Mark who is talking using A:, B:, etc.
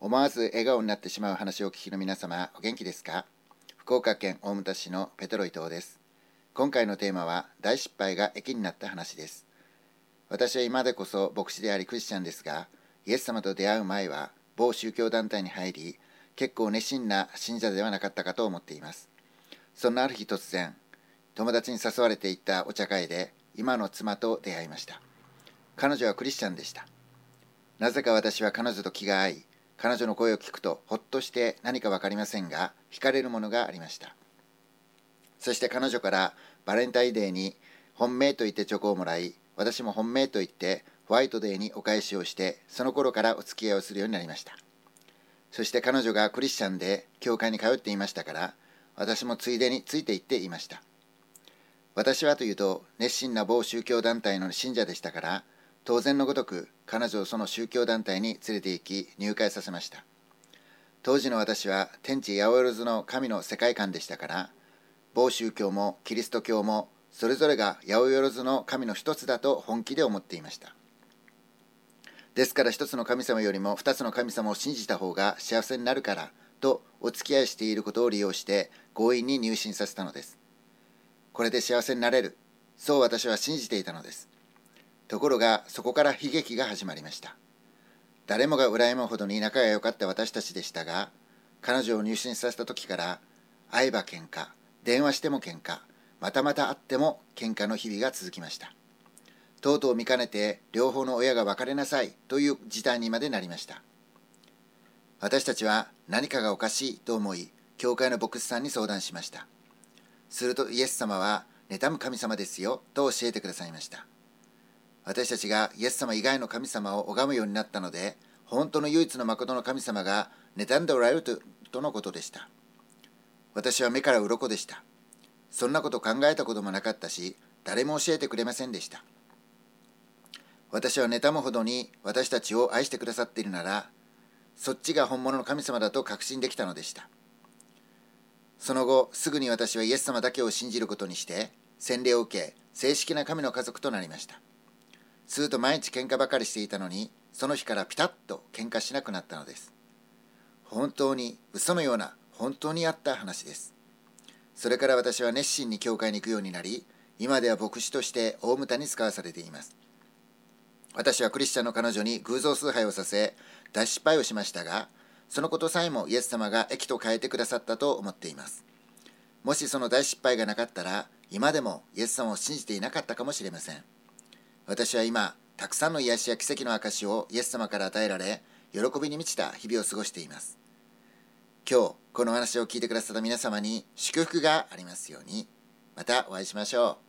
A: 思わず笑顔になってしまう話をお聞きの皆様、お元気ですか？福岡県大牟田市のペトロ伊藤です。今回のテーマは、大失敗が益になった話です。私は今でこそ牧師でありクリスチャンですが、イエス様と出会う前は某宗教団体に入り、結構熱心な信者ではなかったかと思っています。そんなある日突然、友達に誘われて行ったお茶会で、今の妻と出会いました。彼女はクリスチャンでした。なぜか私は彼女と気が合い、彼女の声を聞くとほっとして何か分かりませんが、惹かれるものがありました。そして彼女からバレンタインデーに本命と言ってチョコをもらい、私も本命と言ってホワイトデーにお返しをして、その頃からお付き合いをするようになりました。そして彼女がクリスチャンで教会に通っていましたから、私もついでについて行っていました。私はというと熱心な某宗教団体の信者でしたから、当然のごとく彼女をその宗教団体に連れて行き入会させました。当時の私は天地八百万の神の世界観でしたから、某宗教もキリスト教もそれぞれが八百万の神の一つだと本気で思っていました。ですから一つの神様よりも二つの神様を信じた方が幸せになるからとお付き合いしていることを利用して強引に入信させたのです。これで幸せになれる、そう私は信じていたのです。ところがそこから悲劇が始まりました。誰もが羨むほどに仲が良かった私たちでしたが、彼女を入信させた時から会えば喧嘩、電話しても喧嘩、またまた会っても喧嘩の日々が続きました。とうとう見かねて両方の親が別れなさいという事態にまでなりました。私たちは何かがおかしいと思い、教会の牧師さんに相談しました。するとイエス様は妬む神様ですよと教えてくださいました。私たちがイエス様以外の神様を拝むようになったので、本当の唯一の誠の神様が妬んでおられるとのことでした。私は目から鱗でした。そんなこと考えたこともなかったし、誰も教えてくれませんでした。私は妬むほどに私たちを愛してくださっているなら、そっちが本物の神様だと確信できたのでした。その後、すぐに私はイエス様だけを信じることにして、洗礼を受け、正式な神の家族となりました。すると毎日喧嘩ばかりしていたのに、その日からピタッと喧嘩しなくなったのです。本当に嘘のような本当にあった話です。それから私は熱心に教会に行くようになり、今では牧師として大牟田に使わされています。私はクリスチャンの彼女に偶像崇拝をさせ、大失敗をしましたが、そのことさえもイエス様が益と変えてくださったと思っています。もしその大失敗がなかったら、今でもイエス様を信じていなかったかもしれません。私は今、たくさんの癒しや奇跡の証をイエス様から与えられ、喜びに満ちた日々を過ごしています。今日、この話を聞いてくださった皆様に祝福がありますように。またお会いしましょう。